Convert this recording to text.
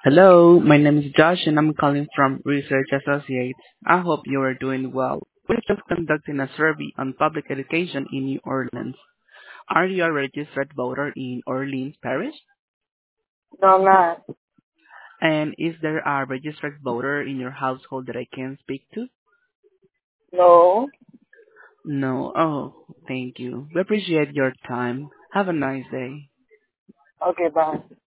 Hello, my name is Josh and I'm calling from Research Associates. I hope you are doing well. We're just conducting a survey on public education in New Orleans. Are you a registered voter in Orleans Parish? No, I'm not. And is there a registered voter in your household that I can speak to? No. No. Oh, thank you. We appreciate your time. Have a nice day. Okay, bye.